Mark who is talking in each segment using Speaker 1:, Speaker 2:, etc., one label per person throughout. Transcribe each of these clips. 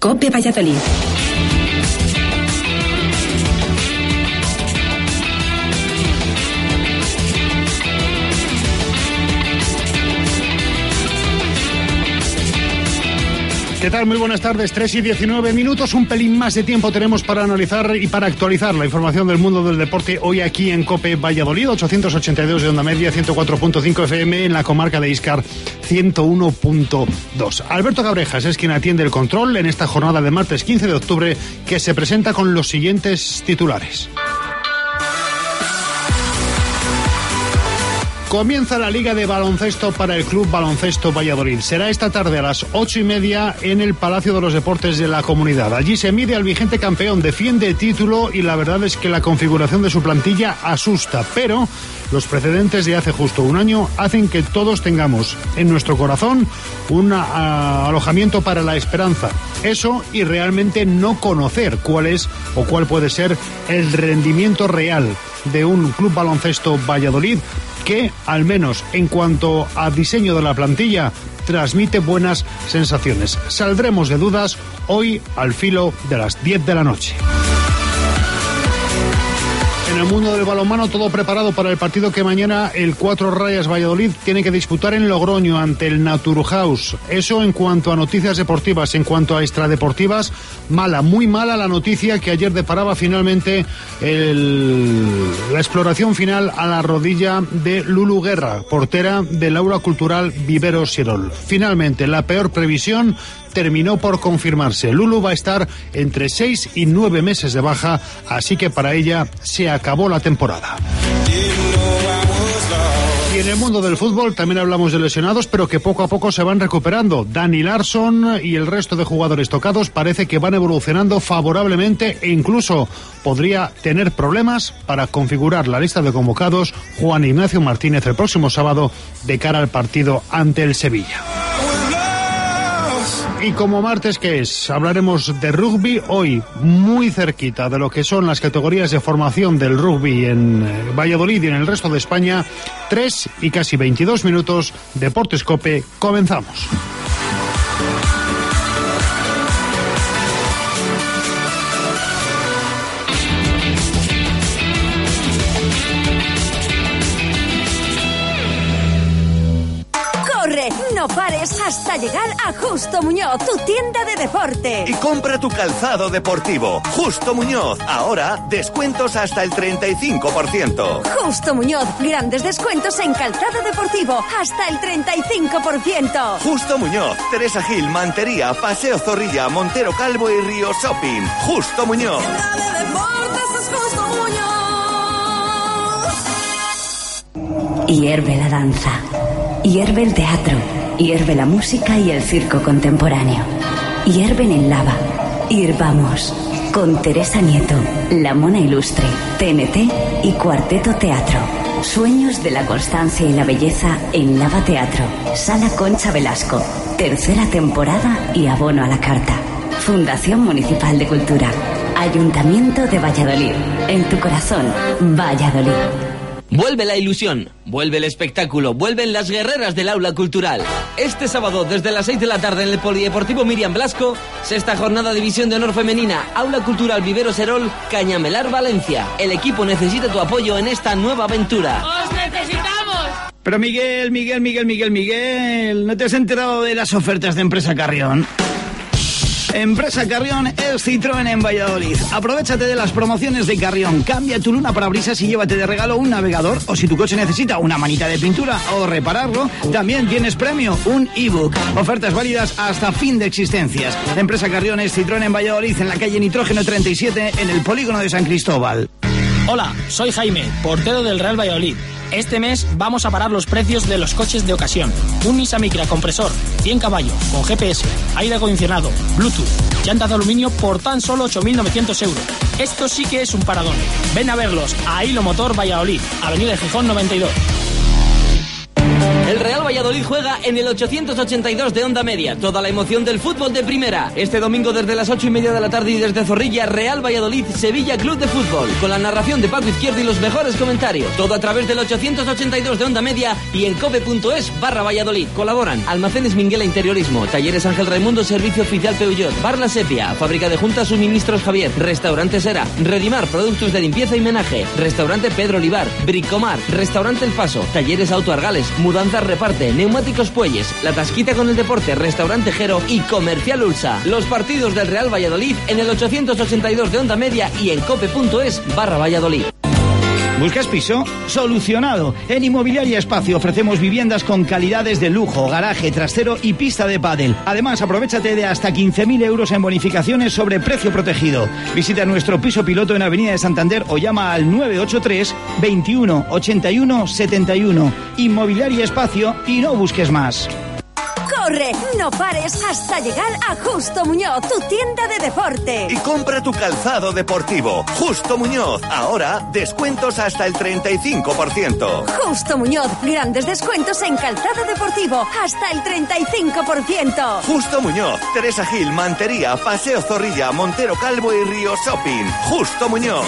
Speaker 1: COPE Valladolid.
Speaker 2: ¿Qué tal? Muy buenas tardes, 3 y 19 minutos, un pelín más de tiempo tenemos para analizar y para actualizar la información del mundo del deporte hoy aquí en COPE Valladolid, 882 de onda media, 104.5 FM en la comarca de Íscar, 101.2. Alberto Cabrejas es quien atiende el control en esta jornada de martes 15 de octubre que se presenta con los siguientes titulares. Comienza la Liga de Baloncesto para el Club Baloncesto Valladolid. Será esta tarde a las 8:30 en el Palacio de los Deportes de la Comunidad. Allí se mide al vigente campeón, defiende el título y la verdad es que la configuración de su plantilla asusta, pero los precedentes de hace justo un año hacen que todos tengamos en nuestro corazón un alojamiento para la esperanza. Eso y realmente no conocer cuál es o cuál puede ser el rendimiento real de un Club Baloncesto Valladolid que, al menos en cuanto a diseño de la plantilla, transmite buenas sensaciones. Saldremos de dudas hoy al filo de las 10 de la noche. En el mundo del balonmano, todo preparado para el partido que mañana el 4 Rayas Valladolid tiene que disputar en Logroño ante el Naturhaus. Eso en cuanto a noticias deportivas. En cuanto a extradeportivas, mala, muy mala la noticia que ayer deparaba finalmente la exploración final a la rodilla de Lulu Guerra, portera del Aula Cultural Viveros Sirol. Finalmente, la peor previsión terminó por confirmarse. Lulu va a estar entre 6 y 9 meses de baja, así que para ella se acabó la temporada. Y en el mundo del fútbol también hablamos de lesionados, pero que poco a poco se van recuperando. Dani Larsson y el resto de jugadores tocados parece que van evolucionando favorablemente e incluso podría tener problemas para configurar la lista de convocados Juan Ignacio Martínez el próximo sábado de cara al partido ante el Sevilla. Y como martes que es, hablaremos de rugby hoy, muy cerquita de lo que son las categorías de formación del rugby en Valladolid y en el resto de España. 3 y casi 22 minutos, Deportes COPE, comenzamos.
Speaker 3: No pares hasta llegar a Justo Muñoz, tu tienda de deporte.
Speaker 4: Y compra tu calzado deportivo. Justo Muñoz, ahora descuentos hasta el 35%.
Speaker 3: Justo Muñoz, grandes descuentos en calzado deportivo, hasta el 35%.
Speaker 4: Justo Muñoz, Teresa Gil, Mantería, Paseo Zorrilla, Montero Calvo y Río Shopping. Justo Muñoz.
Speaker 3: Tienda de deportes es Justo Muñoz.
Speaker 5: Hierve la danza, hierve el teatro, hierve la música y el circo contemporáneo. Hierven en Lava. Hirvamos. Con Teresa Nieto, La Mona Ilustre, TNT y Cuarteto Teatro. Sueños de la constancia y la belleza en Lava Teatro. Sala Concha Velasco. Tercera temporada y abono a la carta. Fundación Municipal de Cultura. Ayuntamiento de Valladolid. En tu corazón, Valladolid.
Speaker 6: Vuelve la ilusión, vuelve el espectáculo, vuelven las guerreras del Aula Cultural. Este sábado, desde las 6 de la tarde en el Polideportivo Miriam Blasco, sexta jornada División de Honor Femenina, Aula Cultural Viveros Serol, Cañamelar, Valencia. El equipo necesita tu apoyo en esta nueva aventura.
Speaker 7: ¡Os necesitamos!
Speaker 8: Pero Miguel, ¿no te has enterado de las ofertas de Empresa Carrión? Empresa Carrión es Citroën en Valladolid. Aprovechate de las promociones de Carrión. Cambia tu luna parabrisas y llévate de regalo un navegador, o si tu coche necesita una manita de pintura o repararlo, también tienes premio, un ebook. Ofertas válidas hasta fin de existencias. Empresa Carrión es Citroën en Valladolid, en la calle Nitrógeno 37, en el polígono de San Cristóbal.
Speaker 9: Hola, soy Jaime, portero del Real Valladolid. Este mes vamos a parar los precios de los coches de ocasión. Un Nissan Micra compresor, 100 caballos, con GPS, aire acondicionado, Bluetooth, llantas de aluminio por tan solo 8.900 euros. Esto sí que es un paradón. Ven a verlos a Hilo Motor Valladolid, Avenida de Gijón 92.
Speaker 6: El Real Valladolid juega en el 882 de Onda Media. Toda la emoción del fútbol de primera. Este domingo desde las 8:30 de la tarde y desde Zorrilla, Real Valladolid, Sevilla Club de Fútbol. Con la narración de Paco Izquierdo y los mejores comentarios. Todo a través del 882 de Onda Media y en cope.es/Valladolid. Colaboran Almacenes Minguela Interiorismo, Talleres Ángel Raimundo, Servicio Oficial Peugeot, Bar La Sepia, Fábrica de Juntas Suministros Javier, Restaurante Sera, Redimar, Productos de Limpieza y Menaje, Restaurante Pedro Olivar, Bricomar, Restaurante El Paso, Talleres Auto Argales, Mudanzas Reparte, Neumáticos Puelles, La Tasquita con el Deporte, Restaurante Jero y Comercial Ulsa. Los partidos del Real Valladolid en el 882 de Onda Media y en cope.es/Valladolid.
Speaker 8: ¿Buscas piso? ¡Solucionado! En Inmobiliaria Espacio ofrecemos viviendas con calidades de lujo, garaje, trastero y pista de pádel. Además, aprovéchate de hasta 15.000 euros en bonificaciones sobre precio protegido. Visita nuestro piso piloto en Avenida de Santander o llama al 983 21 81 71. Inmobiliaria Espacio y no busques más.
Speaker 3: ¡Corre! No pares hasta llegar a Justo Muñoz, tu tienda de deporte.
Speaker 4: Y compra tu calzado deportivo. Justo Muñoz. Ahora, descuentos hasta el 35%.
Speaker 3: Justo Muñoz. Grandes descuentos en calzado deportivo. Hasta el 35%.
Speaker 4: Justo Muñoz. Teresa Gil, Mantería, Paseo Zorrilla, Montero Calvo y Río Shopping. Justo Muñoz.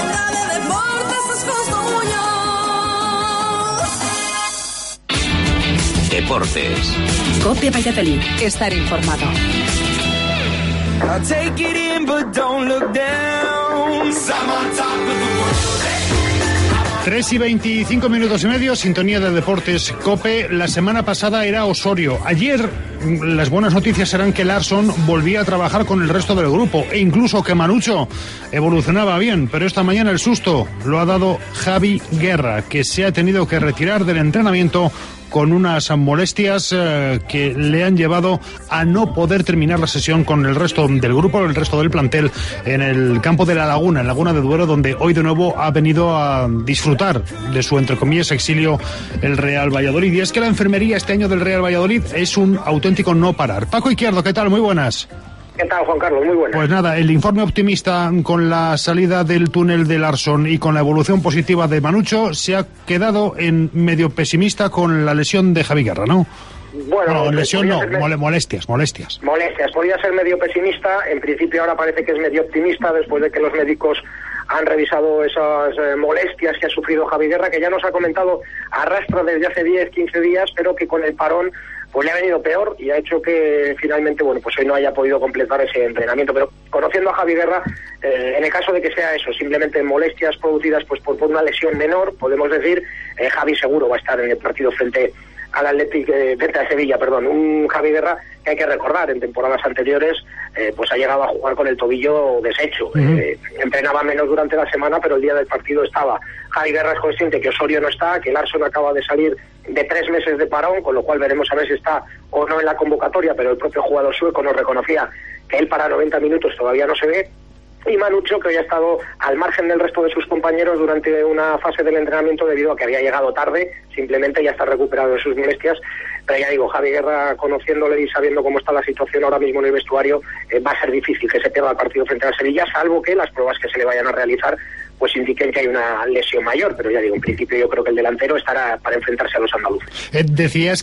Speaker 1: Deportes.
Speaker 5: Cope Valladolid. Estar informado.
Speaker 2: 3:25, sintonía de Deportes Cope. La semana pasada era Osorio. Ayer las buenas noticias eran que Larsson volvía a trabajar con el resto del grupo e incluso que Manucho evolucionaba bien, pero esta mañana el susto lo ha dado Javi Guerra, que se ha tenido que retirar del entrenamiento con unas molestias que le han llevado a no poder terminar la sesión con el resto del grupo, el resto del plantel en el campo de La Laguna, en Laguna de Duero, donde hoy de nuevo ha venido a disfrutar de su, entre comillas, exilio el Real Valladolid. Y es que la enfermería este año del Real Valladolid es un auténtico no parar. Paco Izquierdo, ¿qué tal? Muy buenas.
Speaker 7: ¿Qué tal, Juan Carlos? Muy buenas.
Speaker 2: Pues nada, el informe optimista con la salida del túnel de Larsson y con la evolución positiva de Manucho se ha quedado en medio pesimista con la lesión de Javi Guerra, ¿no?
Speaker 7: Bueno,
Speaker 2: lesión no, molestias.
Speaker 7: Molestias. Podría ser medio pesimista, en principio ahora parece que es medio optimista después de que los médicos han revisado esas molestias que ha sufrido Javi Guerra, que ya nos ha comentado arrastra desde hace 10-15 días, pero que con el parón pues le ha venido peor y ha hecho que finalmente, bueno, pues hoy no haya podido completar ese entrenamiento. Pero conociendo a Javi Guerra, en el caso de que sea eso, simplemente molestias producidas pues por una lesión menor, podemos decir, Javi seguro va a estar en el partido frente al Athletic, frente a Sevilla, un Javi Guerra que hay que recordar, en temporadas anteriores pues ha llegado a jugar con el tobillo deshecho. Entrenaba menos durante la semana, pero el día del partido estaba. Javi Guerra es consciente que Osorio no está, que Larsson acaba de salir de 3 meses de parón, con lo cual veremos a ver si está o no en la convocatoria, pero el propio jugador sueco nos reconocía que él para 90 minutos todavía no se ve. Y Manucho, que hoy ha estado al margen del resto de sus compañeros durante una fase del entrenamiento debido a que había llegado tarde, simplemente ya está recuperado de sus molestias. Pero ya digo, Javi Guerra, conociéndole y sabiendo cómo está la situación ahora mismo en el vestuario, va a ser difícil que se pierda el partido frente a Sevilla, salvo que las pruebas que se le vayan a realizar pues indiquen que hay una lesión mayor, pero ya digo, en principio yo creo que el delantero estará para enfrentarse a los andaluces.
Speaker 2: Decías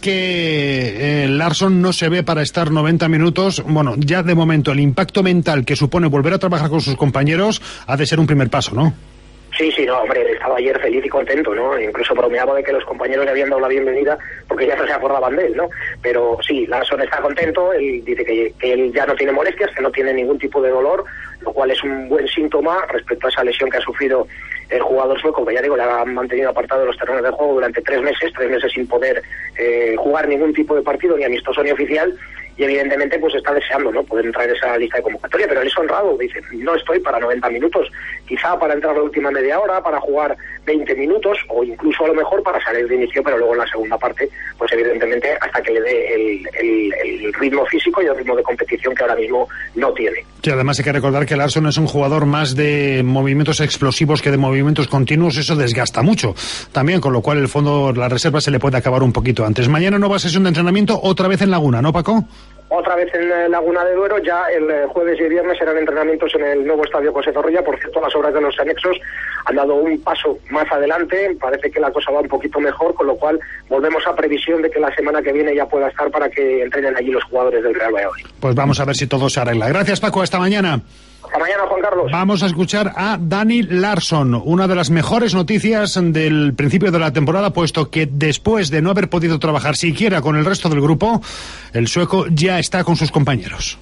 Speaker 2: que Larsson no se ve para estar 90 minutos, bueno, ya de momento el impacto mental que supone volver a trabajar con sus compañeros ha de ser un primer paso, ¿no?
Speaker 7: Sí, no, hombre, él estaba ayer feliz y contento, ¿no? Incluso bromeaba de que los compañeros le habían dado la bienvenida porque ya no se acordaban de él, ¿no? Pero sí, Larsson está contento, él dice que él ya no tiene molestias, que no tiene ningún tipo de dolor, lo cual es un buen síntoma respecto a esa lesión que ha sufrido el jugador sueco, que ya digo, le ha mantenido apartado de los terrenos de juego durante 3 meses sin poder jugar ningún tipo de partido, ni amistoso ni oficial, y evidentemente pues está deseando, ¿no?, poder entrar en esa lista de convocatoria, pero él es honrado, dice, no estoy para 90 minutos, quizá para entrar la última media hora, para jugar 20 minutos, o incluso a lo mejor para salir de inicio, pero luego en la segunda parte, pues evidentemente hasta que le dé el ritmo físico y el ritmo de competición que ahora mismo no tiene.
Speaker 2: Sí, además hay que recordar que Larsson es un jugador más de movimientos explosivos que de movimientos continuos, eso desgasta mucho también, con lo cual el fondo, la reserva se le puede acabar un poquito antes. Mañana nueva sesión de entrenamiento, otra vez en Laguna, ¿no, Paco?
Speaker 7: otra vez en Laguna de Duero. Ya el jueves y el viernes serán entrenamientos en el nuevo estadio José Zorrilla. Por cierto, las obras de los anexos han dado un paso más adelante, parece que la cosa va un poquito mejor, con lo cual volvemos a previsión de que la semana que viene ya pueda estar para que entrenen allí los jugadores del Real Valladolid.
Speaker 2: Pues vamos a ver si todo se arregla. Gracias, Paco, hasta mañana.
Speaker 7: Hasta mañana, Juan Carlos.
Speaker 2: Vamos a escuchar a Dani Larsson, una de las mejores noticias del principio de la temporada, puesto que después de no haber podido trabajar siquiera con el resto del grupo, el sueco ya está con sus compañeros.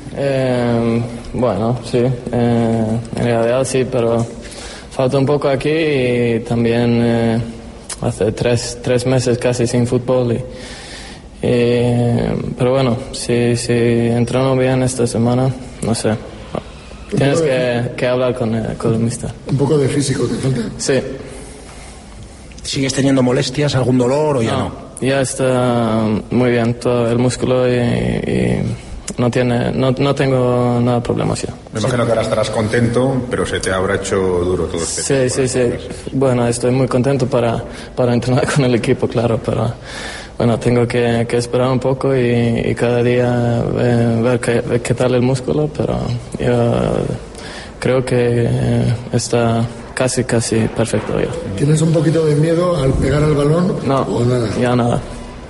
Speaker 1: Bueno, sí, en realidad sí, pero falta un poco aquí y también hace tres meses casi sin fútbol. Pero bueno, si entreno bien esta semana, no sé. Tienes que hablar con el mister.
Speaker 10: ¿Un poco de físico te falta?
Speaker 1: Sí.
Speaker 10: ¿Sigues teniendo molestias, algún dolor o ya no?
Speaker 1: Ya está muy bien todo el músculo y no tengo nada de problemas ya.
Speaker 11: Me imagino que ahora estarás contento, pero se te habrá hecho duro todo este tiempo.
Speaker 1: Sí. Bueno, estoy muy contento para entrenar con el equipo, claro, pero bueno, tengo que esperar un poco y cada día ver qué tal el músculo, pero yo creo que está casi perfecto ya.
Speaker 10: ¿Tienes un poquito de miedo al pegar al balón?
Speaker 1: No,
Speaker 10: ¿o nada?
Speaker 1: Ya nada.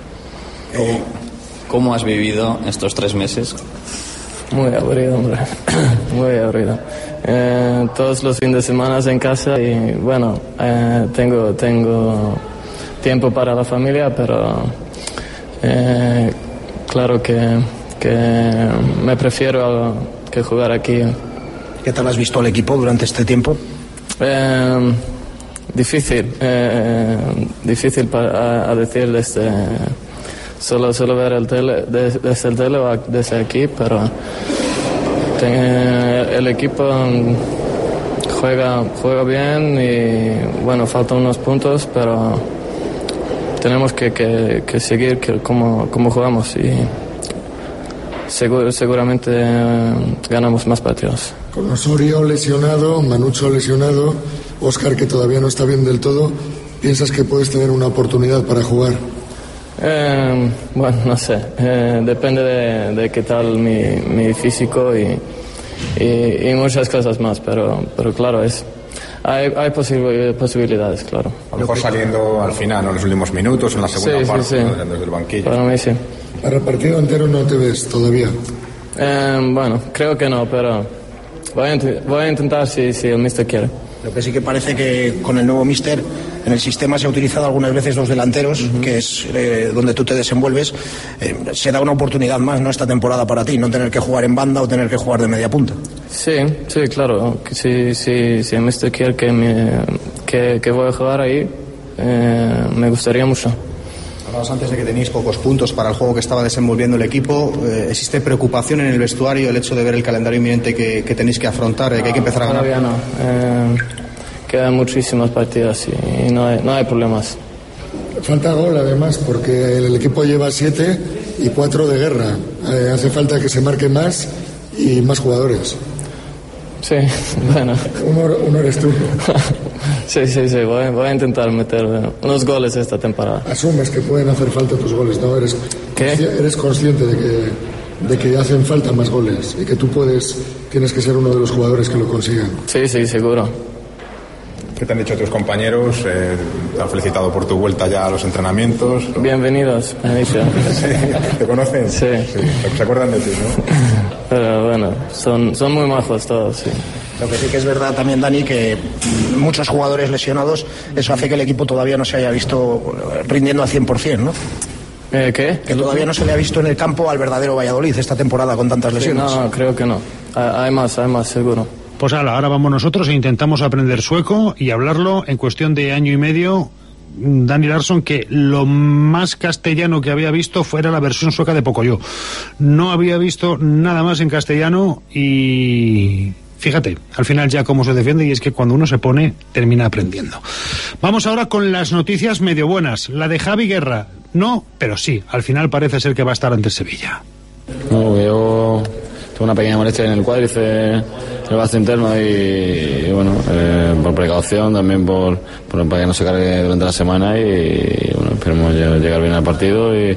Speaker 12: ¿Cómo has vivido estos 3 meses?
Speaker 1: Muy aburrido, hombre. Muy aburrido. Todos los fines de semana en casa y bueno, tengo tiempo para la familia, pero claro que me prefiero que jugar aquí.
Speaker 10: ¿Qué tal has visto al equipo durante este tiempo?
Speaker 1: Difícil a decir desde solo ver el tele desde el tele o desde aquí, pero el equipo juega bien y bueno, faltan unos puntos, pero tenemos que seguir como jugamos y seguramente ganamos más partidos.
Speaker 10: Con Osorio lesionado, Manucho lesionado, Óscar que todavía no está bien del todo, ¿piensas que puedes tener una oportunidad para jugar?
Speaker 1: Bueno, no sé, depende de qué tal mi físico y muchas cosas más, pero claro, hay posibilidades, claro.
Speaker 11: A lo mejor saliendo al final, en los últimos minutos, en la segunda parte,
Speaker 1: sí.
Speaker 11: Desde el banquillo.
Speaker 1: Para mí sí.
Speaker 10: Para el partido entero no te ves todavía.
Speaker 1: Bueno, creo que no, pero voy a intentar si el míster quiere.
Speaker 13: Lo que sí que parece que con el nuevo míster en el sistema se ha utilizado algunas veces 2 delanteros, que es donde tú te desenvuelves. Se da una oportunidad más, ¿no?, esta temporada para ti, no tener que jugar en banda o tener que jugar de media punta.
Speaker 1: Sí, claro. Si el míster quiere que voy a jugar ahí, me gustaría mucho.
Speaker 14: Hablabas antes de que tenéis pocos puntos para el juego que estaba desenvolviendo el equipo. ¿Existe preocupación en el vestuario el hecho de ver el calendario inminente que tenéis que afrontar, que hay que empezar a ganar?
Speaker 1: Todavía no. Quedan muchísimas partidas y no hay problemas.
Speaker 10: Falta gol además porque el equipo lleva 7 y 4 de guerra. Hace falta que se marque más y más jugadores.
Speaker 1: Sí, bueno.
Speaker 10: Uno eres tú.
Speaker 1: Sí, voy a intentar meter unos goles esta temporada.
Speaker 10: Asumes que pueden hacer falta tus goles, ¿no? Eres consciente de que hacen falta más goles y que tú tienes que ser uno de los jugadores que lo consigan.
Speaker 1: Sí, seguro.
Speaker 11: ¿Qué te han dicho tus compañeros? Te han felicitado por tu vuelta ya a los entrenamientos.
Speaker 1: Bienvenidos, me han dicho.
Speaker 11: Sí, ¿te conocen?
Speaker 1: Sí.
Speaker 11: Se acuerdan de ti, ¿no?
Speaker 1: Pero bueno, son muy majos todos, sí.
Speaker 13: Lo que sí que es verdad también, Dani, que muchos jugadores lesionados, eso hace que el equipo todavía no se haya visto rindiendo al 100%, ¿no?
Speaker 1: ¿Qué?
Speaker 13: Que todavía no se le ha visto en el campo al verdadero Valladolid esta temporada con tantas lesiones.
Speaker 1: No, creo que no. Hay más, seguro.
Speaker 2: Pues ahora vamos nosotros e intentamos aprender sueco y hablarlo en cuestión de año y medio. Dani Larsson, que lo más castellano que había visto fuera la versión sueca de Pocoyo. No había visto nada más en castellano y fíjate, al final ya cómo se defiende, y es que cuando uno se pone, termina aprendiendo. Vamos ahora con las noticias medio buenas. La de Javi Guerra, no, pero sí, al final parece ser que va a estar ante el Sevilla.
Speaker 15: No, yo tengo una pequeña molestia en el cuádriceps, el vasto interno y bueno, por precaución también para que no se cargue durante la semana y bueno, esperemos llegar bien al partido y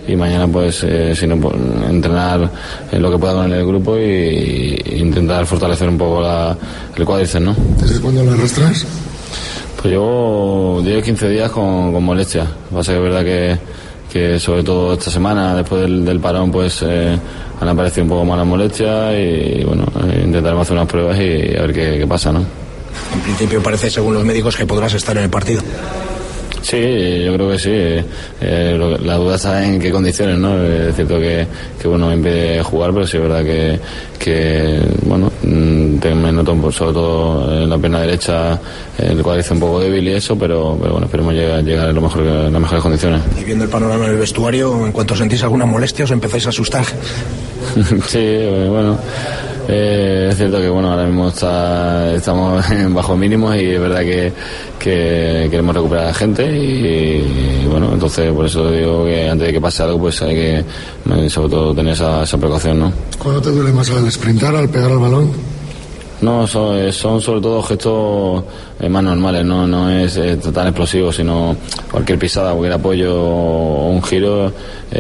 Speaker 15: y mañana pues si no, pues, entrenar lo que pueda con el grupo y intentar fortalecer un poco el cuádriceps, ¿no?
Speaker 10: ¿Desde cuándo lo arrastras?
Speaker 15: Pues llevo 10-15 días con molestias. Pasa que es verdad que sobre todo esta semana, después del parón, pues han aparecido un poco más las molestias y bueno, intentaremos hacer unas pruebas y a ver qué pasa, ¿no?
Speaker 13: En principio parece, según los médicos, que podrás estar en el partido.
Speaker 15: Sí, yo creo que sí. La duda está en qué condiciones, ¿no? Es cierto que bueno, me impide jugar, pero sí es verdad que bueno, me noto sobre todo en la pierna derecha el cuádriceps un poco débil y eso, pero bueno, esperemos llegar a las mejores condiciones.
Speaker 13: Y viendo el panorama en el vestuario, en cuanto sentís alguna molestia, ¿os empezáis a asustar?
Speaker 15: Sí, bueno. Es cierto que bueno, ahora mismo estamos en bajos mínimos y es verdad que queremos recuperar a la gente y bueno, entonces por eso digo que antes de que pase algo pues hay que sobre todo tener esa precaución, ¿no?
Speaker 10: ¿Cuándo te duele más, al sprintar, al pegar al balón?
Speaker 15: No, son sobre todo gestos más normales, no es tan explosivo, sino cualquier pisada, cualquier apoyo o un giro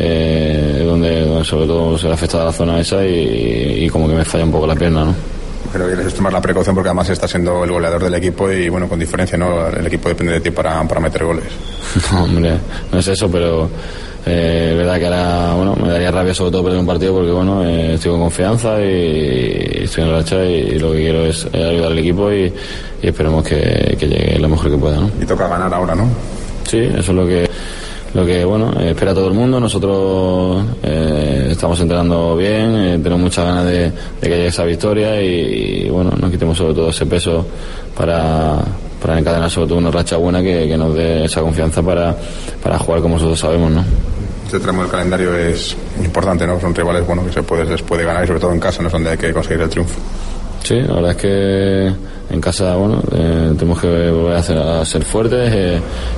Speaker 15: donde sobre todo se le afecta a la zona esa y como que me falla un poco la pierna, ¿no?
Speaker 11: Pero quieres tomar la precaución porque además está siendo el goleador del equipo y bueno, con diferencia, ¿no? El equipo depende de ti para meter goles.
Speaker 15: No, hombre, no es eso, pero es verdad que ahora, bueno, me daría rabia sobre todo perder un partido porque bueno, estoy con confianza y estoy en racha y lo que quiero es ayudar al equipo y esperemos que llegue lo mejor que pueda, ¿no?
Speaker 11: Y toca ganar ahora, ¿no?
Speaker 15: Sí, eso es lo que bueno, espera todo el mundo. Nosotros estamos entrenando bien, tenemos muchas ganas de que llegue esa victoria y bueno, nos quitemos sobre todo ese peso para encadenar sobre todo una racha buena que nos dé esa confianza para jugar como nosotros sabemos, ¿no?
Speaker 11: Este tramo del calendario es importante, ¿no? Son rivales, bueno, que se puede ganar y sobre todo en casa, ¿no? Es donde hay que conseguir el triunfo.
Speaker 15: Sí, la verdad es que en casa, bueno, tenemos que volver a ser fuertes.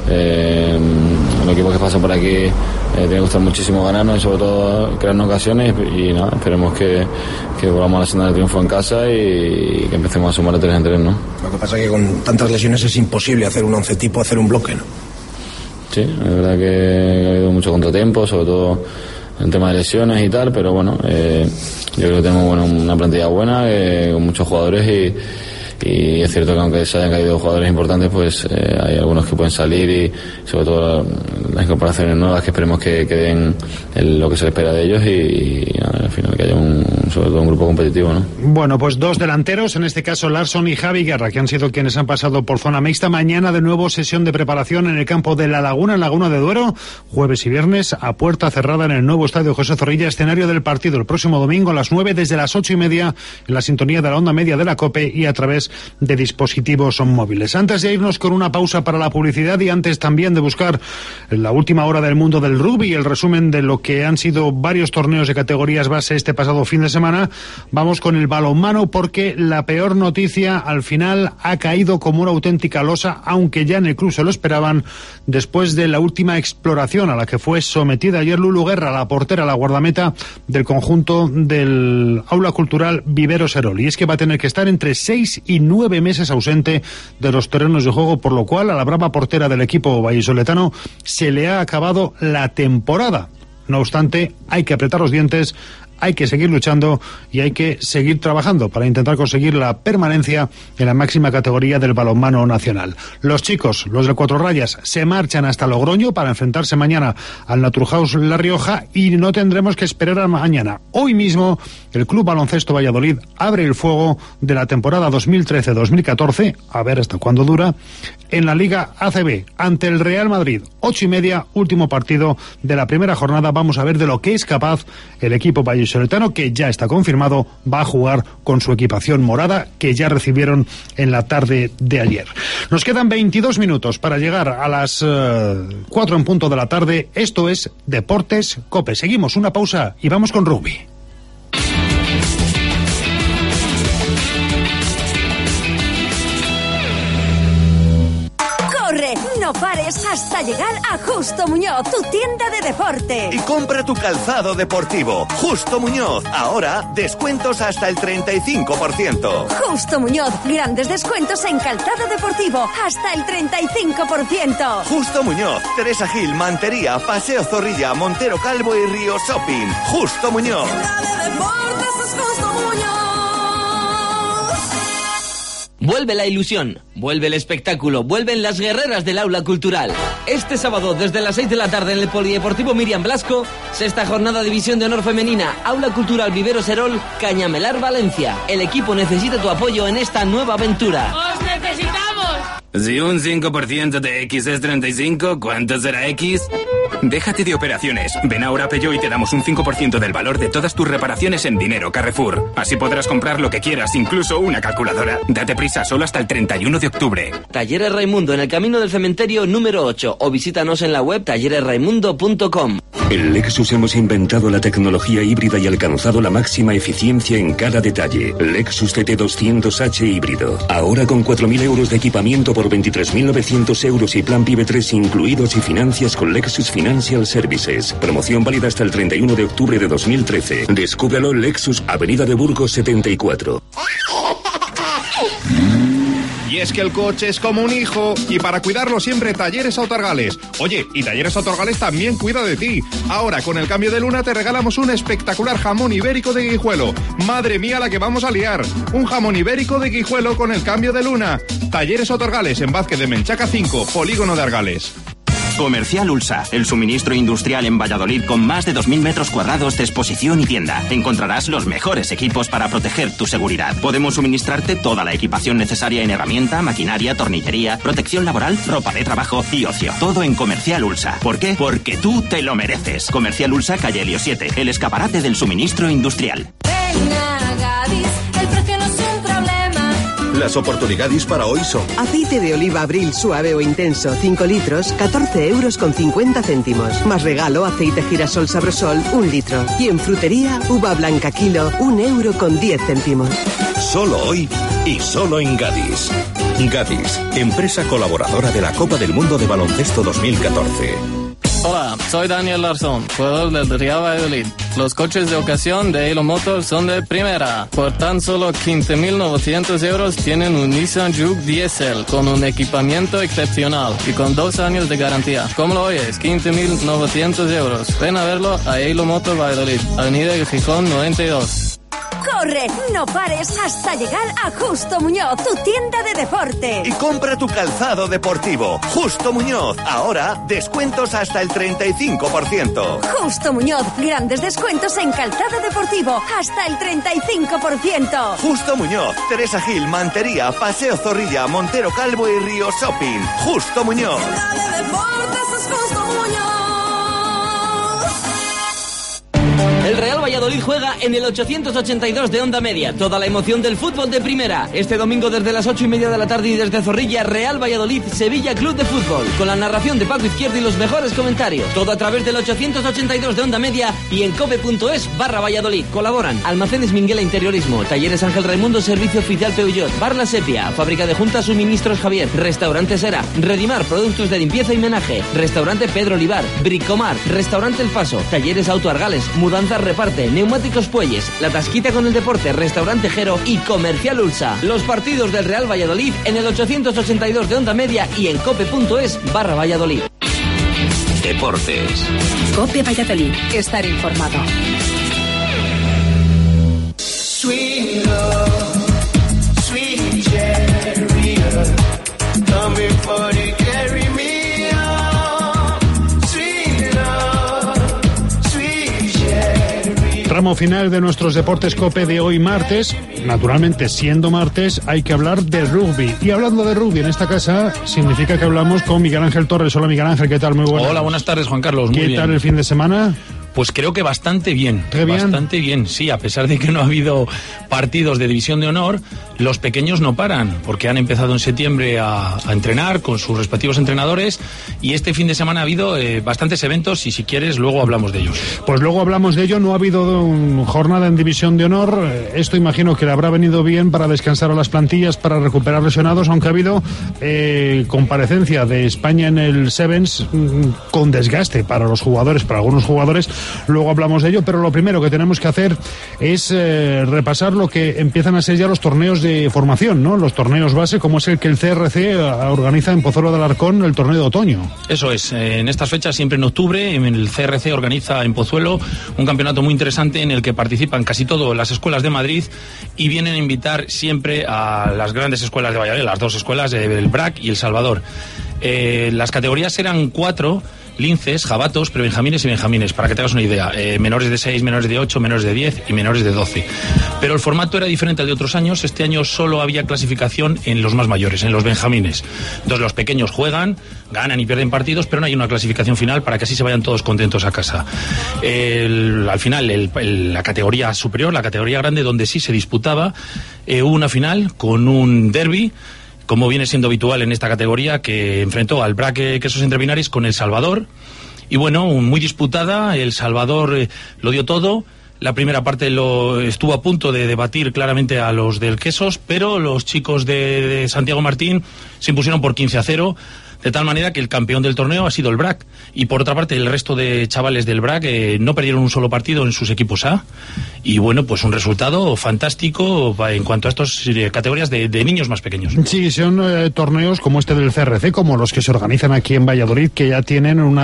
Speaker 15: Los equipos que pasan por aquí tienen que gustar muchísimo ganarnos y sobre todo crearnos ocasiones y nada, esperemos que volvamos a la senda del triunfo en casa y que empecemos a sumar a 3 en 3, ¿no?
Speaker 13: Lo que pasa es que con tantas lesiones es imposible hacer un 11 tipo, hacer un bloque, ¿no?
Speaker 15: Sí, es verdad que ha habido mucho contratiempo, sobre todo en tema de lesiones y tal, pero bueno, yo creo que tenemos una plantilla buena con muchos jugadores y es cierto que aunque se hayan caído jugadores importantes, pues hay algunos que pueden salir y sobre todo las incorporaciones nuevas que esperemos que den lo que se espera de ellos y al final que haya sobre todo un grupo competitivo, ¿no?
Speaker 2: Bueno, pues 2 delanteros, en este caso Larsson y Javi Guerra, que han sido quienes han pasado por zona mixta. Mañana de nuevo sesión de preparación en el campo de La Laguna, en Laguna de Duero, jueves y viernes a puerta cerrada en el nuevo estadio José Zorrilla, escenario del partido el próximo domingo a las 9 desde las 8:30 en la sintonía de la onda media de la COPE y a través de dispositivos móviles. Antes de irnos con una pausa para la publicidad y antes también de buscar la última hora del mundo del rugby y el resumen de lo que han sido varios torneos de categorías base este pasado fin de semana, vamos con el balonmano porque la peor noticia al final ha caído como una auténtica losa, aunque ya en el club se lo esperaban después de la última exploración a la que fue sometida ayer Lulu Guerra, la portera, la guardameta del conjunto del Aula Cultural Vivero Serol. Y es que va a tener que estar entre 6 y 9 meses ausente de los terrenos de juego, por lo cual a la brava portera del equipo vallisoletano se le ha acabado la temporada. No obstante, hay que apretar los dientes, hay que seguir luchando y hay que seguir trabajando para intentar conseguir la permanencia en la máxima categoría del balonmano nacional. Los chicos, los de Cuatro Rayas, se marchan hasta Logroño para enfrentarse mañana al Naturhaus La Rioja y no tendremos que esperar a mañana. Hoy mismo el Club Baloncesto Valladolid abre el fuego de la temporada 2013-2014, a ver hasta cuándo dura, en la Liga ACB ante el Real Madrid. 8:30, último partido de la primera jornada. Vamos a ver de lo que es capaz el equipo vallisoletano, que ya está confirmado, va a jugar con su equipación morada que ya recibieron en la tarde de ayer. Nos quedan 22 minutos para llegar a las 4 en punto de la tarde. Esto es Deportes COPE. Seguimos una pausa y vamos con rugby.
Speaker 3: ¡Corre! no pares hasta llegar a Justo Muñoz, tu tienda de deporte.
Speaker 4: Y compra tu calzado deportivo. Justo Muñoz, ahora descuentos hasta el 35%.
Speaker 3: Justo Muñoz, grandes descuentos en calzado deportivo, hasta el 35%.
Speaker 4: Justo Muñoz, Teresa Gil, Mantería, Paseo Zorrilla, Montero Calvo y Río Shopping. Justo Muñoz.
Speaker 6: Vuelve la ilusión, vuelve el espectáculo, vuelven las guerreras del aula cultural. Este sábado, desde las 6 de la tarde en el Polideportivo Miriam Blasco, sexta jornada División de Honor Femenina, Aula Cultural Vivero Serol, Cañamelar, Valencia. El equipo necesita tu apoyo en esta nueva aventura.
Speaker 16: ¡Os necesitamos!
Speaker 17: Si un 5% de X es 35, ¿cuánto será X? Déjate de operaciones. Ven ahora a Peugeot y te damos un 5% del valor de todas tus reparaciones en dinero Carrefour. Así podrás comprar lo que quieras, incluso una calculadora. Date prisa, solo hasta el 31 de octubre.
Speaker 6: Talleres Raimundo en el Camino del Cementerio número 8 o visítanos en la web talleresraimundo.com.
Speaker 18: En Lexus hemos inventado la tecnología híbrida y alcanzado la máxima eficiencia en cada detalle. Lexus CT200H híbrido. Ahora con 4.000 euros de equipamiento por 23.900 euros y plan PIB 3 incluidos y financias con Lexus Financial Services. Promoción válida hasta el 31 de octubre de 2013. Descúbrelo en Lexus, Avenida de Burgos 74.
Speaker 19: Y es que el coche es como un hijo, y para cuidarlo siempre Talleres Autorgales. Oye, y Talleres Autorgales también cuida de ti. Ahora, con el cambio de luna, te regalamos un espectacular jamón ibérico de Guijuelo. ¡Madre mía la que vamos a liar! Un jamón ibérico de Guijuelo con el cambio de luna. Talleres Autorgales, en Vázquez de Menchaca 5, Polígono de Argales.
Speaker 20: Comercial Ulsa, el suministro industrial en Valladolid con más de 2.000 metros cuadrados de exposición y tienda. Encontrarás los mejores equipos para proteger tu seguridad. Podemos suministrarte toda la equipación necesaria en herramienta, maquinaria, tornillería, protección laboral, ropa de trabajo y ocio. Todo en Comercial Ulsa. ¿Por qué? Porque tú te lo mereces. Comercial Ulsa, calle Helio 7, el escaparate del suministro industrial.
Speaker 16: Venga, Gadis, el precio no es un problema.
Speaker 21: Las oportunidades para hoy son:
Speaker 22: aceite de oliva Abril suave o intenso, 5 litros, 14 euros con 50 céntimos. Más regalo, aceite girasol Sabrosol, 1 litro. Y en frutería, uva blanca kilo, 1 euro con 10 céntimos.
Speaker 21: Solo hoy y solo en Gadis. Gadis, empresa colaboradora de la Copa del Mundo de Baloncesto 2014.
Speaker 1: Hola, soy Daniel Larsson, jugador del Real Valladolid. Los coches de ocasión de Halo Motors son de primera. Por tan solo 15.900 euros tienen un Nissan Juke Diesel con un equipamiento excepcional y con 2 años de garantía. ¿Cómo lo oyes? 15.900 euros. Ven a verlo a Halo Motors Valladolid, Avenida de Gijón 92.
Speaker 3: ¡Corre! No pares hasta llegar a Justo Muñoz, tu tienda de deporte.
Speaker 4: Y compra tu calzado deportivo. Justo Muñoz, ahora descuentos hasta el 35%.
Speaker 3: Justo Muñoz, grandes descuentos en calzado deportivo, hasta el 35%.
Speaker 4: Justo Muñoz, Teresa Gil, Mantería, Paseo Zorrilla, Montero Calvo y Río Shopping. Justo Muñoz.
Speaker 6: El Real Valladolid juega en el 882 de Onda Media. Toda la emoción del fútbol de primera. Este domingo desde las 8:30 de la tarde y desde Zorrilla, Real Valladolid, Sevilla Club de Fútbol. Con la narración de Paco Izquierdo y los mejores comentarios. Todo a través del 882 de Onda Media y en cope.es/Valladolid. Colaboran Almacenes Minguela Interiorismo, Talleres Ángel Raimundo, Servicio Oficial Peugeot, Bar La Sepia, Fábrica de Juntas Suministros Javier, Restaurante Sera, Redimar, Productos de Limpieza y Menaje, Restaurante Pedro Olivar, Bricomar, Restaurante El Paso, Talleres Auto Argales, Mudanzas Reparte, Neumáticos Puelles, La Tasquita con el Deporte, Restaurante Jero y Comercial Ulsa. Los partidos del Real Valladolid en el 882 de Onda Media y en cope.es/Valladolid.
Speaker 20: Deportes.
Speaker 5: Cope Valladolid. Estar informado.
Speaker 16: Sweet love, sweet chariot, coming for to carry me on. Sweet love, sweet chariot.
Speaker 2: Tramo final de nuestros deportes COPE de hoy martes. Naturalmente, siendo martes, hay que hablar de rugby. Y hablando de rugby en esta casa, significa que hablamos con Miguel Ángel Torres. Hola, Miguel Ángel, ¿qué tal? Muy buenas.
Speaker 23: Hola, buenas tardes, Juan Carlos. Muy bien.
Speaker 2: ¿Qué tal el fin de semana?
Speaker 8: Pues creo que bastante bien.
Speaker 2: ¿Qué bien?
Speaker 8: Bastante bien, sí, a pesar de que no ha habido partidos de División de Honor, los pequeños no paran, porque han empezado en septiembre a entrenar con sus respectivos entrenadores, y este fin de semana ha habido bastantes eventos, y si quieres luego hablamos de ellos.
Speaker 2: Pues luego hablamos de ello. No ha habido jornada en División de Honor. Esto imagino que le habrá venido bien para descansar a las plantillas, para recuperar lesionados, aunque ha habido comparecencia de España en el Sevens con desgaste para los jugadores, para algunos jugadores. Luego hablamos de ello, pero lo primero que tenemos que hacer es repasar lo que empiezan a ser ya los torneos de formación, ¿no? Los torneos base, como es el que el CRC organiza en Pozuelo de Alarcón, el torneo de otoño.
Speaker 8: Eso es, en estas fechas, siempre en octubre, el CRC organiza en Pozuelo un campeonato muy interesante en el que participan casi todas las escuelas de Madrid y vienen a invitar siempre a las grandes escuelas de Valladolid, las dos escuelas, el BRAC y el Salvador. Las categorías eran 4: linces, jabatos, prebenjamines y benjamines, para que te hagas una idea. Menores de 6, menores de 8, menores de 10 y menores de 12. Pero el formato era diferente al de otros años. Este año solo había clasificación en los más mayores, en los benjamines. Entonces los pequeños juegan, ganan y pierden partidos, pero no hay una clasificación final para que así se vayan todos contentos a casa. Al final, la categoría superior, la categoría grande, donde sí se disputaba, hubo una final con un derbi, como viene siendo habitual en esta categoría, que enfrentó al BRAC Quesos Entrepinaris con El Salvador. Y bueno, muy disputada, El Salvador lo dio todo. La primera parte estuvo a punto de debatir claramente a los del Quesos, pero los chicos de Santiago Martín se impusieron por 15-0, de tal manera que el campeón del torneo ha sido el BRAC. Y por otra parte, el resto de chavales del BRAC no perdieron un solo partido en sus equipos A. Y bueno, pues un resultado fantástico en cuanto a estas categorías de niños más pequeños.
Speaker 2: Sí, son torneos como este del CRC, como los que se organizan aquí en Valladolid, que ya tienen un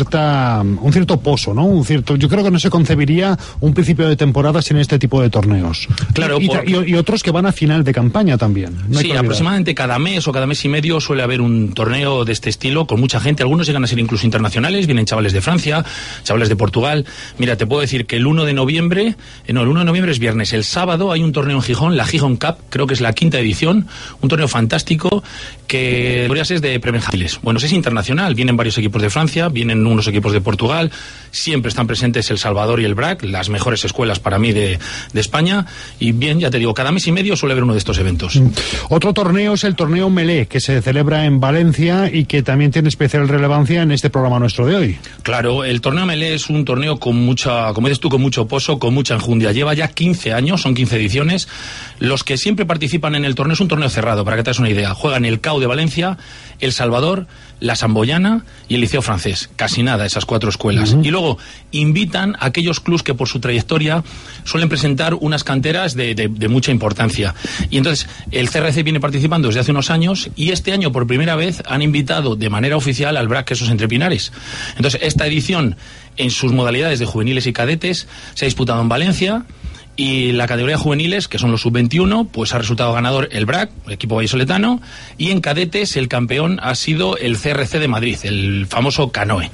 Speaker 2: cierto pozo, ¿no? Yo creo que no se concebiría un principio de temporada sin este tipo de torneos.
Speaker 8: Claro.
Speaker 2: Y otros que van a final de campaña también. No
Speaker 8: sí, aproximadamente cada mes o cada mes y medio suele haber un torneo de este estilo, con mucha gente. Algunos llegan a ser incluso internacionales, vienen chavales de Francia, chavales de Portugal. Mira, te puedo decir que el 1 de noviembre es viernes. El sábado hay un torneo en Gijón, la Gijón Cup, creo que es la 5ª edición, un torneo fantástico que es de prebenjamiles. Bueno, es internacional, vienen varios equipos de Francia, vienen unos equipos de Portugal, siempre están presentes El Salvador y el BRAC, las mejores escuelas para mí de España, y bien, ya te digo, cada mes y medio suele haber uno de estos eventos.
Speaker 2: Otro torneo es el torneo Melé, que se celebra en Valencia y que también tiene especial relevancia en este programa nuestro de hoy.
Speaker 8: Claro, el torneo Melé es un torneo con mucha, como dices tú, con mucho pozo, con mucha enjundia. Lleva ya 15 años, son 15 ediciones. Los que siempre participan en el torneo es un torneo cerrado, para que te hagas una idea. Juegan el CAU de Valencia, El Salvador, la Samboyana y el Liceo Francés. Casi nada, esas 4 escuelas. Y luego invitan a aquellos clubs que por su trayectoria suelen presentar unas canteras de mucha importancia. Y entonces el CRC viene participando desde hace unos años, y este año por primera vez han invitado de manera oficial al BRAC Quesos Entrepinaris. Entonces esta edición, en sus modalidades de juveniles y cadetes, se ha disputado en Valencia. Y la categoría juveniles, que son los sub-21, pues ha resultado ganador el BRAC, el equipo vallisoletano, y en cadetes el campeón ha sido el CRC de Madrid, el famoso Canoe.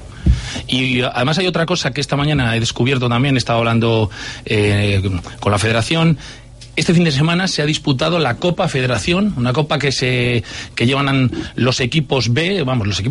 Speaker 8: Y además hay otra cosa que esta mañana he descubierto también, he estado hablando con la federación. Este fin de semana se ha disputado la Copa Federación, una copa que llevan los equipos B,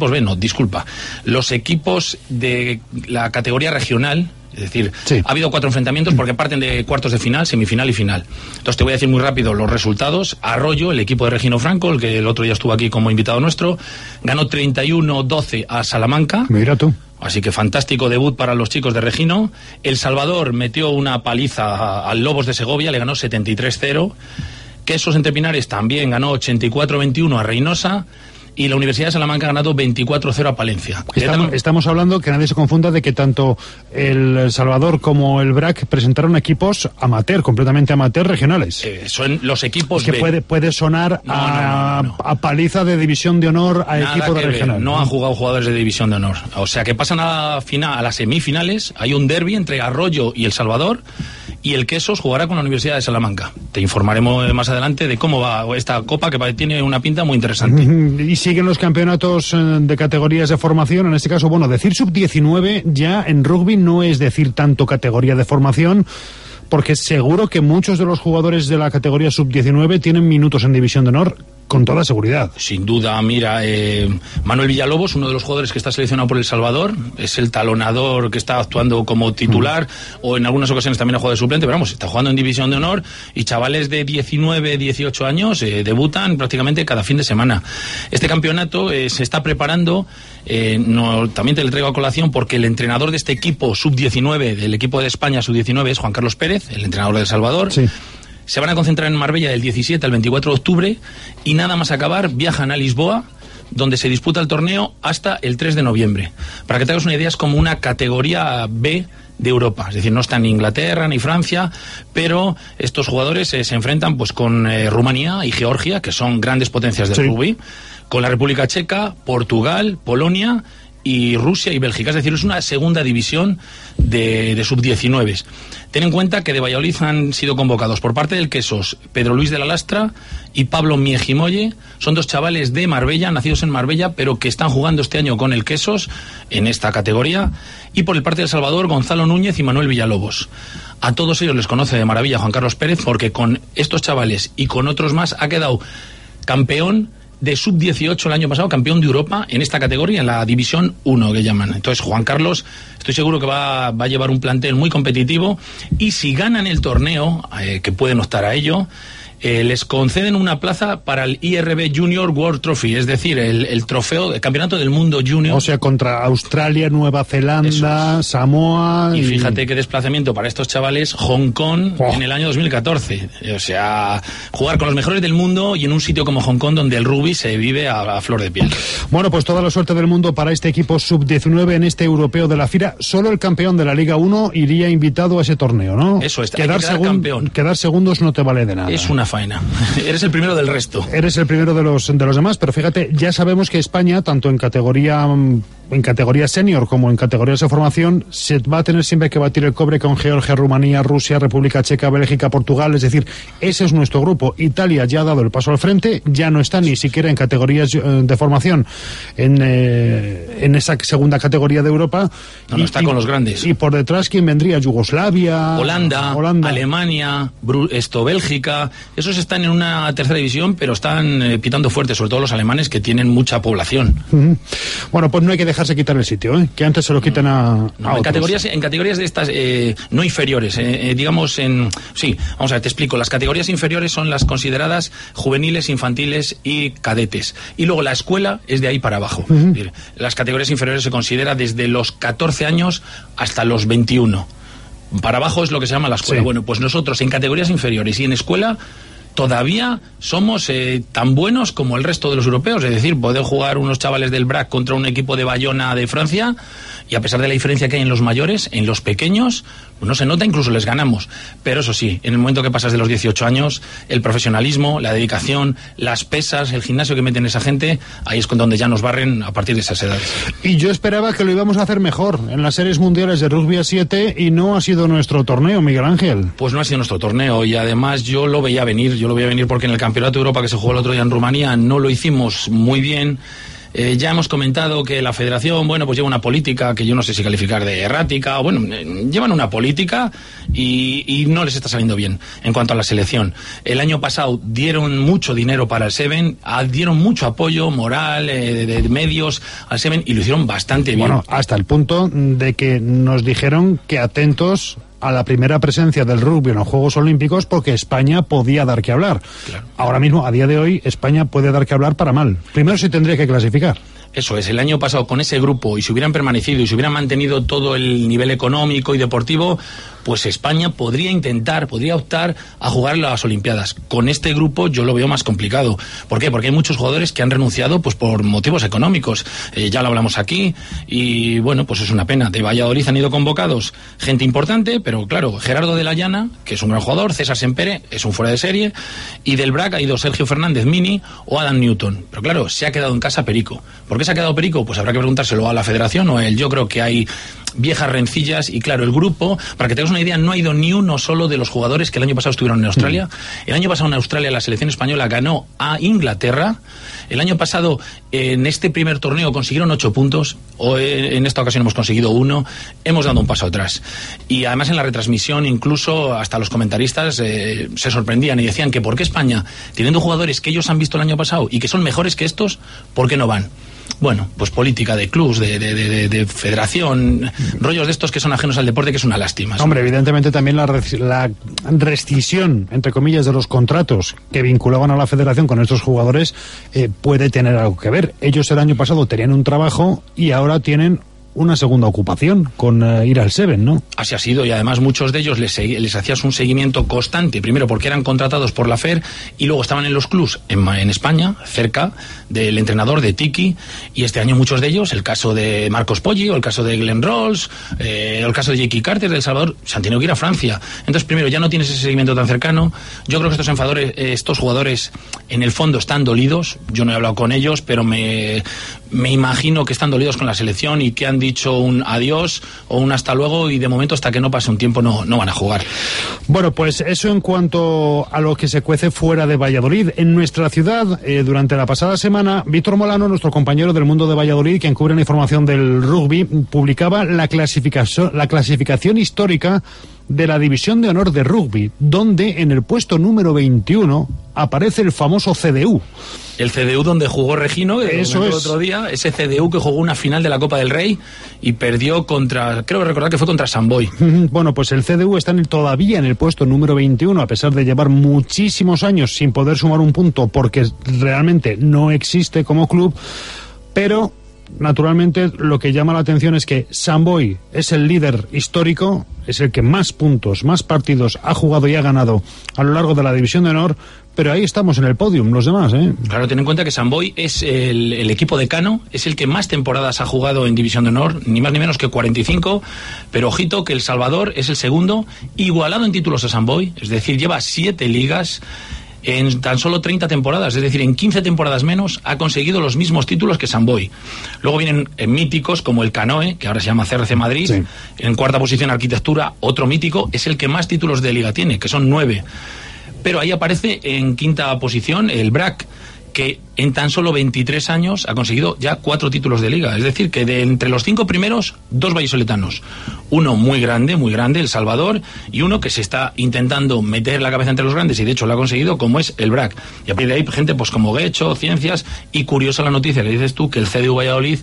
Speaker 8: los equipos de la categoría regional. Es decir, sí, ha habido 4 enfrentamientos porque parten de cuartos de final, semifinal y final. Entonces te voy a decir muy rápido los resultados. Arroyo, el equipo de Regino Franco, el que el otro día estuvo aquí como invitado nuestro, ganó 31-12 a Salamanca.
Speaker 2: Mira tú.
Speaker 8: Así que fantástico debut para los chicos de Regino. El Salvador metió una paliza al Lobos de Segovia, le ganó 73-0. Quesos Entrepinares también ganó 84-21 a Reynosa. Y la Universidad de Salamanca ha ganado 24-0 a Palencia.
Speaker 2: Estamos hablando, que nadie se confunda, de que tanto el Salvador como el BRAC presentaron equipos amateur, completamente amateur, regionales.
Speaker 8: Son los equipos
Speaker 2: que puede sonar a paliza de división de honor a equipo de regional.
Speaker 8: No han jugado jugadores de división de honor. O sea que pasan a las semifinales. Hay un derbi entre Arroyo y el Salvador, y el Quesos jugará con la Universidad de Salamanca. Te informaremos más adelante de cómo va esta copa, que tiene una pinta muy interesante.
Speaker 2: Y siguen los campeonatos de categorías de formación. En este caso, decir sub-19 ya en rugby no es decir tanto categoría de formación, porque seguro que muchos de los jugadores de la categoría sub-19 tienen minutos en división de honor con toda seguridad.
Speaker 8: Sin duda, mira, Manuel Villalobos, uno de los jugadores que está seleccionado por El Salvador, es el talonador que está actuando como titular, o en algunas ocasiones también ha jugado de suplente, pero vamos, está jugando en División de Honor, y chavales de 19, 18 años debutan prácticamente cada fin de semana. Este campeonato se está preparando, también te lo traigo a colación, porque el entrenador de este equipo sub-19, del equipo de España sub-19, es Juan Carlos Pérez, el entrenador de El Salvador. Sí. Se van a concentrar en Marbella del 17 al 24 de octubre y nada más acabar viajan a Lisboa, donde se disputa el torneo hasta el 3 de noviembre. Para que te hagas una idea, es como una categoría B de Europa, es decir, no está ni Inglaterra ni Francia, pero estos jugadores se enfrentan pues con Rumanía y Georgia, que son grandes potencias del rugby, con la República Checa, Portugal, Polonia y Rusia y Bélgica, es decir, es una segunda división de sub-19. Ten en cuenta que de Valladolid han sido convocados por parte del Quesos Pedro Luis de la Lastra y Pablo Miejimoye. Son dos chavales de Marbella, nacidos en Marbella, pero que están jugando este año con el Quesos en esta categoría. Y por el parte de El Salvador, Gonzalo Núñez y Manuel Villalobos. A todos ellos les conoce de maravilla Juan Carlos Pérez, porque con estos chavales y con otros más ha quedado campeón de sub-18 el año pasado, campeón de Europa en esta categoría, en la División 1 que llaman. Entonces Juan Carlos, estoy seguro que va a llevar un plantel muy competitivo, y si ganan el torneo, que pueden optar a ello, les conceden una plaza para el IRB Junior World Trophy, es decir, el trofeo del Campeonato del Mundo Junior.
Speaker 2: O sea, contra Australia, Nueva Zelanda, Samoa...
Speaker 8: Y fíjate qué desplazamiento para estos chavales, Hong Kong en el año 2014. O sea, jugar con los mejores del mundo y en un sitio como Hong Kong, donde el rugby se vive a flor de piel.
Speaker 2: Bueno, pues toda la suerte del mundo para este equipo sub-19 en este europeo de la FIRA. Solo el campeón de la Liga 1 iría invitado a ese torneo, ¿no?
Speaker 8: Eso es, quedar campeón.
Speaker 2: Quedar segundos no te vale de nada.
Speaker 8: Es una faena. Eres el primero del resto.
Speaker 2: Eres el primero de los demás, pero fíjate, ya sabemos que España, tanto en categoría senior como en categorías de formación, se va a tener siempre que batir el cobre con Georgia, Rumanía, Rusia, República Checa, Bélgica, Portugal. Es decir, ese es nuestro grupo. Italia ya ha dado el paso al frente, ya no está ni siquiera en categorías de formación en esa segunda categoría de Europa.
Speaker 8: No, está con los grandes.
Speaker 2: Y por detrás, ¿quién vendría? Yugoslavia,
Speaker 8: Holanda. Alemania, Bélgica. Esos están en una tercera división, pero están pitando fuerte, sobre todo los alemanes, que tienen mucha población.
Speaker 2: Bueno, pues no hay que dejarse quitar el sitio, que antes se lo quiten a
Speaker 8: otros. En categorías de estas, no inferiores, sí, vamos a ver, te explico. Las categorías inferiores son las consideradas juveniles, infantiles y cadetes. Y luego la escuela es de ahí para abajo. Es decir, las categorías inferiores se considera desde los 14 años hasta los 21. Para abajo es lo que se llama la escuela. Sí. Bueno, pues nosotros en categorías inferiores y en escuela todavía somos tan buenos como el resto de los europeos. Es decir, poder jugar unos chavales del BRAC contra un equipo de Bayona de Francia, y a pesar de la diferencia que hay en los mayores, en los pequeños no se nota, incluso les ganamos. Pero eso sí, en el momento que pasas de los 18 años, el profesionalismo, la dedicación, las pesas, el gimnasio que meten esa gente, ahí es donde ya nos barren a partir de esas edades.
Speaker 2: Y yo esperaba que lo íbamos a hacer mejor en las series mundiales de rugby a 7, y no ha sido nuestro torneo, Miguel Ángel.
Speaker 8: Pues no ha sido nuestro torneo, y además yo lo veía venir porque en el Campeonato de Europa que se jugó el otro día en Rumanía no lo hicimos muy bien. Ya hemos comentado que la federación, pues lleva una política que yo no sé si calificar de errática, llevan una política y no les está saliendo bien en cuanto a la selección. El año pasado dieron mucho dinero para el Seven, dieron mucho apoyo moral, de medios al Seven, y lo hicieron bastante bien.
Speaker 2: Bueno, hasta el punto de que nos dijeron que atentos a la primera presencia del rugby en los Juegos Olímpicos, porque España podía dar que hablar. Claro. Ahora mismo, a día de hoy, España puede dar que hablar para mal. Primero se tendría que clasificar.
Speaker 8: Eso es, el año pasado con ese grupo, y si hubieran permanecido y si hubieran mantenido todo el nivel económico y deportivo, pues España podría optar a jugar las Olimpiadas. Con este grupo yo lo veo más complicado. ¿Por qué? Porque hay muchos jugadores que han renunciado pues por motivos económicos. Ya lo hablamos aquí, y pues es una pena. De Valladolid han ido convocados gente importante, pero claro, Gerardo de la Llana, que es un gran jugador, César Sempere, es un fuera de serie, y del BRAC ha ido Sergio Fernández Mini o Adam Newton. Pero claro, se ha quedado en casa Perico. ¿Por qué se ha quedado Perico? Pues habrá que preguntárselo a la federación o a él. Yo creo que hay viejas rencillas y claro, el grupo, para que tengas una idea, no ha ido ni uno solo de los jugadores que el año pasado estuvieron en Australia. El año pasado en Australia la selección española ganó a Inglaterra. El año pasado en este primer torneo consiguieron 8 puntos, en esta ocasión hemos conseguido 1, hemos dado un paso atrás. Y además en la retransmisión incluso hasta los comentaristas se sorprendían y decían que ¿por qué España, teniendo jugadores que ellos han visto el año pasado y que son mejores que estos, ¿por qué no van? Bueno, pues política de clubs, de federación, rollos de estos que son ajenos al deporte, que es una lástima.
Speaker 2: Hombre, evidentemente también la rescisión, entre comillas, de los contratos que vinculaban a la federación con estos jugadores puede tener algo que ver. Ellos el año pasado tenían un trabajo y ahora tienen una segunda ocupación con ir al Seven, ¿no?
Speaker 8: Así ha sido, y además muchos de ellos les hacías un seguimiento constante, primero porque eran contratados por la FER y luego estaban en los clubs en España, cerca del entrenador, de Tiki, y este año muchos de ellos, el caso de Marcos Poggi o el caso de Glenn Rawls, o el caso de Jackie Carter de El Salvador, se han tenido que ir a Francia. Entonces, primero, ya no tienes ese seguimiento tan cercano. Yo creo que estos jugadores en el fondo están dolidos. Yo no he hablado con ellos, pero me imagino que están dolidos con la selección y que han dicho un adiós o un hasta luego, y de momento hasta que no pase un tiempo no van a jugar.
Speaker 2: Bueno, pues eso en cuanto a lo que se cuece fuera de Valladolid. En nuestra ciudad, durante la pasada semana, Víctor Molano, nuestro compañero del Mundo de Valladolid, quien cubre la información del rugby, publicaba la clasificación histórica de la División de Honor de Rugby, donde en el puesto número 21 aparece el famoso CDU.
Speaker 8: El CDU donde jugó Regino, eso es. El otro día, ese CDU que jugó una final de la Copa del Rey y perdió creo recordar que fue contra San Boi.
Speaker 2: Bueno, pues el CDU está todavía en el puesto número 21, a pesar de llevar muchísimos años sin poder sumar un punto, porque realmente no existe como club, pero naturalmente lo que llama la atención es que San Boi es el líder histórico, es el que más puntos, más partidos ha jugado y ha ganado a lo largo de la División de Honor, pero ahí estamos en el podium, los demás, ¿eh?
Speaker 8: Claro, ten en cuenta que San Boi es el equipo de Cano, es el que más temporadas ha jugado en División de Honor, ni más ni menos que 45, pero ojito que El Salvador es el segundo, igualado en títulos a San Boi, es decir, lleva 7 ligas en tan solo 30 temporadas, es decir, en 15 temporadas menos ha conseguido los mismos títulos que San Boi. Luego vienen míticos como el Canoe, que ahora se llama CRC Madrid, sí. En cuarta posición Arquitectura, otro mítico, es el que más títulos de liga tiene, que son 9. Pero ahí aparece en quinta posición el BRAC, que en tan solo 23 años ha conseguido ya 4 títulos de liga. Es decir, que de entre los 5 primeros, 2 vallisoletanos. Uno muy grande, El Salvador, y uno que se está intentando meter la cabeza entre los grandes, y de hecho lo ha conseguido, como es el BRAC. Y a partir de ahí, gente pues como Guecho, Ciencias, y curiosa la noticia que dices tú, que el CDU Valladolid,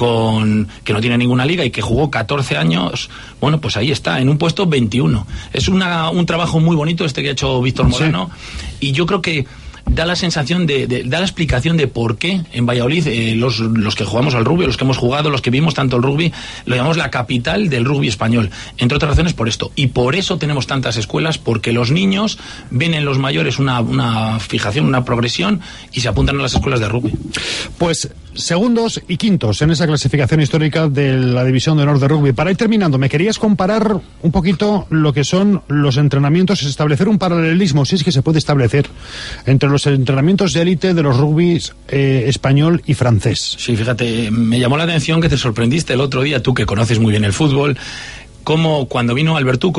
Speaker 8: que no tiene ninguna liga y que jugó 14 años, bueno, pues ahí está, en un puesto 21. Es un trabajo muy bonito que ha hecho Víctor Molano, sí. Y yo creo que da la sensación da la explicación de por qué en Valladolid los que jugamos al rugby, los que hemos jugado, los que vimos tanto el rugby, lo llamamos la capital del rugby español, entre otras razones por esto, y por eso tenemos tantas escuelas, porque los niños ven en los mayores una fijación, una progresión, y se apuntan a las escuelas de rugby.
Speaker 2: Pues segundos y quintos en esa clasificación histórica de la División de Honor de Rugby. Para ir terminando, me querías comparar un poquito lo que son los entrenamientos, establecer un paralelismo, si es que se puede establecer, entre los entrenamientos de élite de los rugbys español y francés.
Speaker 8: Sí, fíjate, me llamó la atención que te sorprendiste el otro día, tú que conoces muy bien el fútbol, como cuando vino Alberto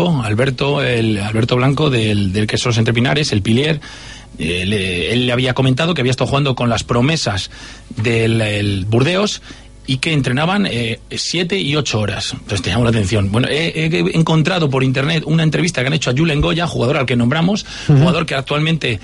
Speaker 8: Blanco del Quesos Entre Pinares, el Pilier, él le había comentado que había estado jugando con las promesas del Burdeos y que entrenaban 7 y 8 horas. Entonces te llamó la atención. Bueno, he encontrado por internet una entrevista que han hecho a Julen Goya, jugador al que nombramos, jugador que actualmente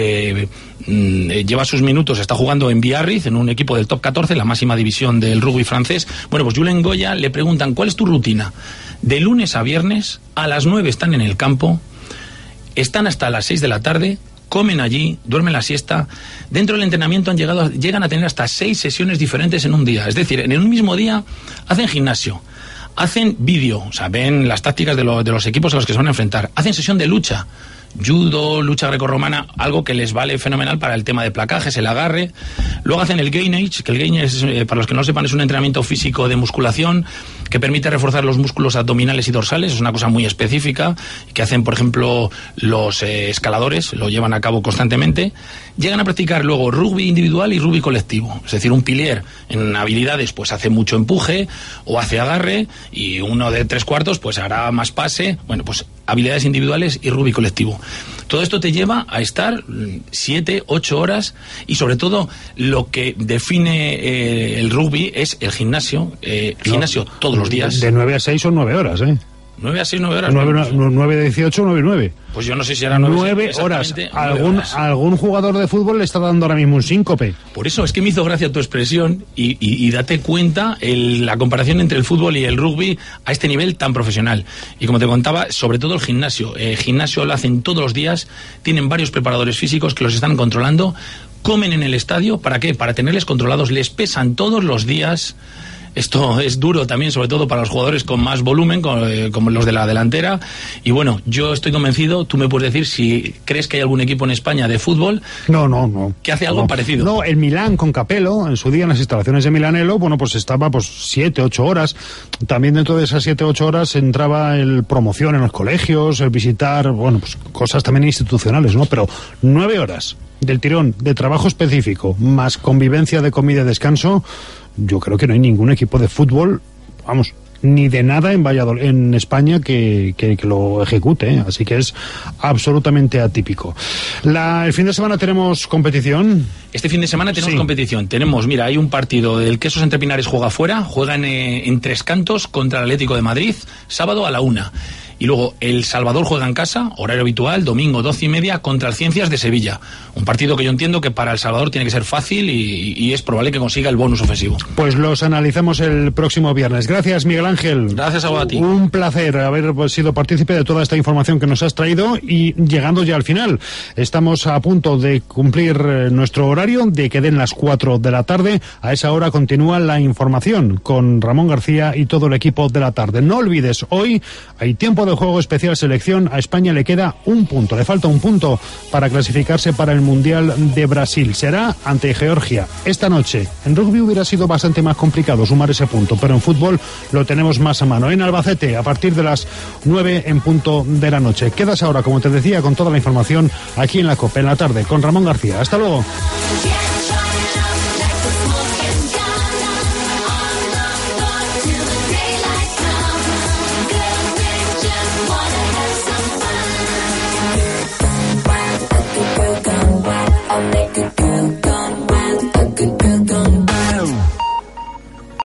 Speaker 8: lleva sus minutos, está jugando en Biarritz, en un equipo del top 14, la máxima división del rugby francés. Bueno, pues Julen Goya le preguntan, ¿cuál es tu rutina? De lunes a viernes, a las 9 están en el campo, están hasta las 6 de la tarde, comen allí, duermen la siesta. Dentro del entrenamiento llegan a tener hasta 6 sesiones diferentes en un día. Es decir, en un mismo día hacen gimnasio, hacen vídeo, o sea, ven las tácticas de los equipos a los que se van a enfrentar, hacen sesión de lucha, judo, lucha grecorromana, algo que les vale fenomenal para el tema de placajes, el agarre. Luego hacen el gainage, que el gainage, para los que no lo sepan, es un entrenamiento físico de musculación que permite reforzar los músculos abdominales y dorsales. Es una cosa muy específica que hacen, por ejemplo, los escaladores, lo llevan a cabo constantemente. Llegan a practicar luego rugby individual y rugby colectivo. Es decir, un pilier en habilidades pues hace mucho empuje o hace agarre, y uno de 3/4 pues hará más pase. Bueno, pues habilidades individuales y rugby colectivo. Todo esto te lleva a estar 7, 8 horas, y sobre todo lo que define el rugby es el gimnasio. Gimnasio todos los días.
Speaker 2: De 9 a 6 son 9 horas, ¿eh?
Speaker 8: 9 a 6, 9 horas.
Speaker 2: 9 de 18, 9 y 9.
Speaker 8: Pues yo no sé si era 9
Speaker 2: horas. Algún jugador de fútbol le está dando ahora mismo un síncope.
Speaker 8: Por eso es que me hizo gracia tu expresión, y date cuenta la comparación entre el fútbol y el rugby a este nivel tan profesional. Y como te contaba, sobre todo el gimnasio. El gimnasio lo hacen todos los días, tienen varios preparadores físicos que los están controlando, comen en el estadio. ¿Para qué? Para tenerles controlados, les pesan todos los días. Esto es duro también, sobre todo para los jugadores con más volumen, como los de la delantera. Y bueno, yo estoy convencido, tú me puedes decir si crees que hay algún equipo en España de fútbol que hace algo parecido.
Speaker 2: No, el Milán con Capello, en su día en las instalaciones de Milanello, bueno, pues estaba 7, 8 horas. También dentro de esas 7, 8 horas entraba el promoción en los colegios, el visitar, bueno, pues cosas también institucionales, ¿no? Pero 9 horas del tirón de trabajo específico, más convivencia de comida y descanso. Yo creo que no hay ningún equipo de fútbol, vamos, ni de nada en Valladolid, en España que lo ejecute, ¿eh? Así que es absolutamente atípico. El fin de semana tenemos competición.
Speaker 8: Este fin de semana tenemos competición. Tenemos, mira, hay un partido del Quesos Entre Pinares, juega fuera, juegan en Tres Cantos contra el Atlético de Madrid, sábado a la 1. Y luego El Salvador juega en casa, horario habitual, domingo 12:30 contra el Ciencias de Sevilla. Un partido que yo entiendo que para El Salvador tiene que ser fácil, y es probable que consiga el bonus ofensivo.
Speaker 2: Pues los analizamos el próximo viernes. Gracias, Miguel Ángel.
Speaker 8: Gracias a ti.
Speaker 2: Un placer haber sido partícipe de toda esta información que nos has traído, y llegando ya al final. Estamos a punto de cumplir nuestro horario, de que den las 4 de la tarde. A esa hora continúa la información con Ramón García y todo el equipo de la tarde. No olvides, hoy hay tiempo de juego especial selección. A España le queda un punto, le falta un punto para clasificarse para el Mundial de Brasil. Será ante Georgia esta noche. En rugby hubiera sido bastante más complicado sumar ese punto, pero en fútbol lo tenemos más a mano. En Albacete, a partir de las 9 en punto de la noche. Quedas ahora, como te decía, con toda la información aquí en la COPE en la tarde con Ramón García. Hasta luego.